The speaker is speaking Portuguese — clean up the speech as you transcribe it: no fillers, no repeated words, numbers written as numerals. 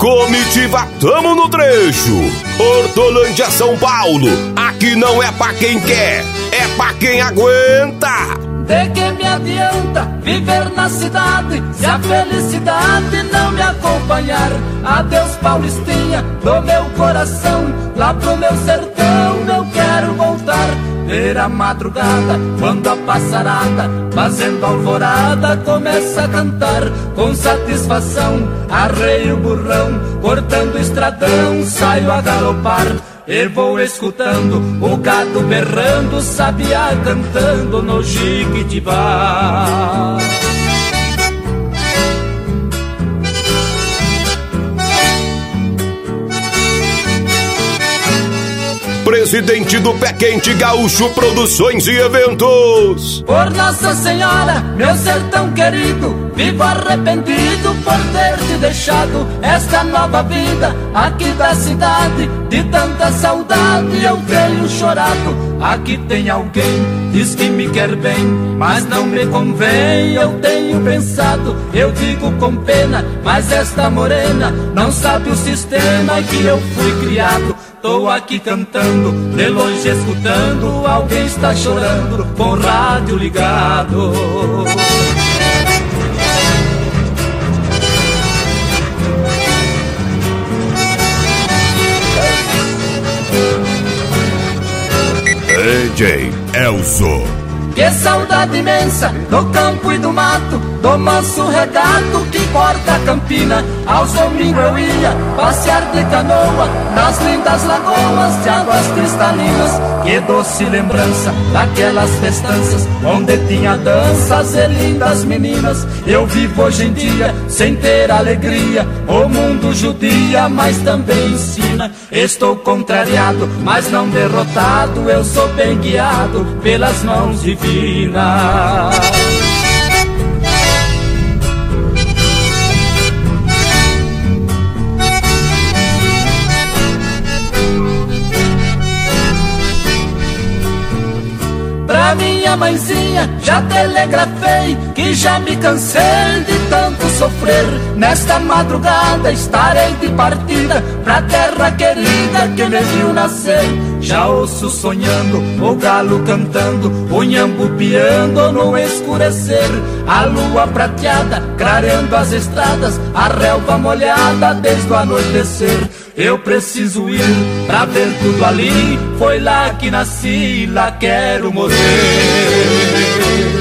Comitiva, tamo no trecho. Hortolândia, São Paulo. Aqui não é pra quem quer, é pra quem aguenta. De que me adianta viver na cidade se a felicidade não me acompanhar? Adeus, Paulistinha, do meu coração, lá pro meu sertão eu quero voltar. Ver a madrugada, quando a passarada, fazendo alvorada, começa a cantar. Com satisfação, arreio o burrão, cortando o estradão, saio a galopar. E vou escutando o gado berrando, sabiá cantando no Jiquitibá. Presidente do Pé Quente Gaúcho Produções e Eventos. Por Nossa Senhora, meu sertão querido, vivo arrependido por ter te deixado esta nova vida aqui da cidade. De tanta saudade eu tenho chorado. Aqui tem alguém, diz que me quer bem, mas não me convém, eu tenho pensado. Eu digo com pena, mas esta morena não sabe o sistema que eu fui criado. Tô aqui cantando, de longe escutando, alguém está chorando, com o rádio ligado. DJ Elzo. Que saudade imensa do campo e do mato, do manso regato que corta a campina. Aos domingos eu ia passear de canoa nas lindas lagoas de águas cristalinas. Que doce lembrança daquelas festanças onde tinha danças e lindas meninas. Eu vivo hoje em dia sem ter alegria, o mundo judia, mas também ensina. Estou contrariado, mas não derrotado, eu sou bem guiado pelas mãos divinas. Pra minha mãezinha já telegrafei que já me cansei de tanto sofrer. Nesta madrugada estarei de partida pra terra querida que me viu nascer. Já ouço sonhando, o galo cantando, o nhambu piando no escurecer. A lua prateada, clareando as estradas, a relva molhada desde o anoitecer. Eu preciso ir pra ver tudo ali, foi lá que nasci, lá quero morrer.